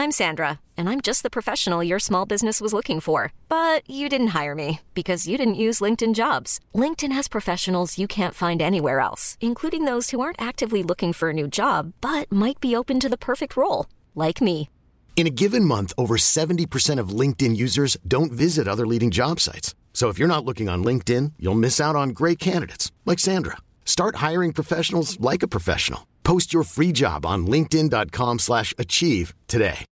I'm Sandra, and I'm just the professional your small business was looking for. But you didn't hire me because you didn't use LinkedIn Jobs. LinkedIn has professionals you can't find anywhere else, including those who aren't actively looking for a new job, but might be open to the perfect role, like me. In a given month, over 70% of LinkedIn users don't visit other leading job sites. So if you're not looking on LinkedIn, you'll miss out on great candidates like Sandra. Start hiring professionals like a professional. Post your free job on linkedin.com/achieve today.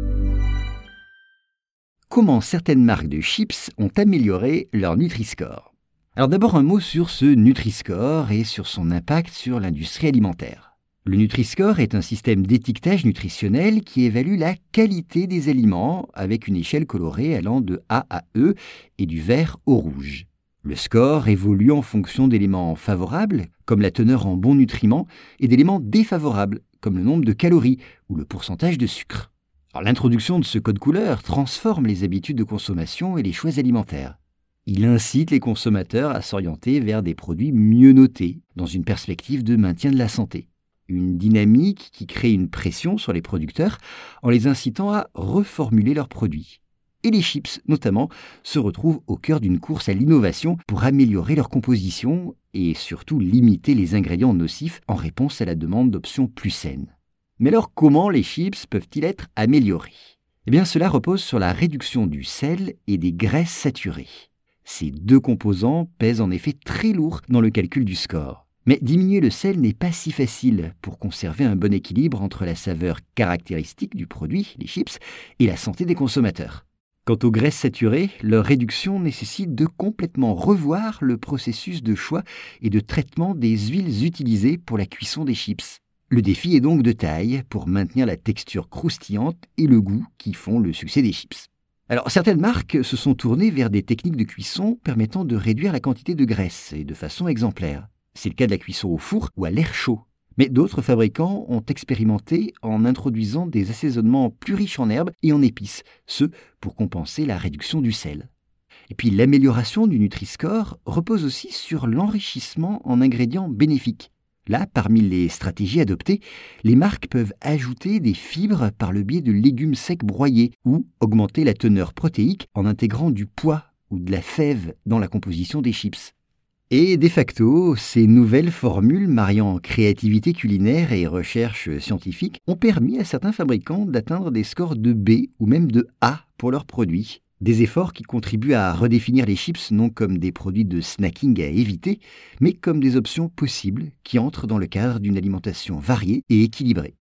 Comment certaines marques de chips ont amélioré leur Nutri-Score. Alors d'abord un mot sur ce Nutri-Score et sur son impact sur l'industrie alimentaire. Le Nutri-Score est un système d'étiquetage nutritionnel qui évalue la qualité des aliments avec une échelle colorée allant de A à E et du vert au rouge. Le score évolue en fonction d'éléments favorables, comme la teneur en bons nutriments, et d'éléments défavorables, comme le nombre de calories ou le pourcentage de sucre. Alors, l'introduction de ce code couleur transforme les habitudes de consommation et les choix alimentaires. Il incite les consommateurs à s'orienter vers des produits mieux notés, dans une perspective de maintien de la santé. Une dynamique qui crée une pression sur les producteurs en les incitant à reformuler leurs produits. Et les chips, notamment, se retrouvent au cœur d'une course à l'innovation pour améliorer leur composition et surtout limiter les ingrédients nocifs en réponse à la demande d'options plus saines. Mais alors, comment les chips peuvent-ils être améliorés ? Eh bien, cela repose sur la réduction du sel et des graisses saturées. Ces deux composants pèsent en effet très lourd dans le calcul du score. Mais diminuer le sel n'est pas si facile pour conserver un bon équilibre entre la saveur caractéristique du produit, les chips, et la santé des consommateurs. Quant aux graisses saturées, leur réduction nécessite de complètement revoir le processus de choix et de traitement des huiles utilisées pour la cuisson des chips. Le défi est donc de taille pour maintenir la texture croustillante et le goût qui font le succès des chips. Alors, certaines marques se sont tournées vers des techniques de cuisson permettant de réduire la quantité de graisse et de façon exemplaire. C'est le cas de la cuisson au four ou à l'air chaud. Mais d'autres fabricants ont expérimenté en introduisant des assaisonnements plus riches en herbes et en épices, ce pour compenser la réduction du sel. Et puis l'amélioration du Nutri-Score repose aussi sur l'enrichissement en ingrédients bénéfiques. Là, parmi les stratégies adoptées, les marques peuvent ajouter des fibres par le biais de légumes secs broyés ou augmenter la teneur protéique en intégrant du pois ou de la fève dans la composition des chips. Et de facto, ces nouvelles formules mariant créativité culinaire et recherche scientifique ont permis à certains fabricants d'atteindre des scores de B ou même de A pour leurs produits. Des efforts qui contribuent à redéfinir les chips non comme des produits de snacking à éviter, mais comme des options possibles qui entrent dans le cadre d'une alimentation variée et équilibrée.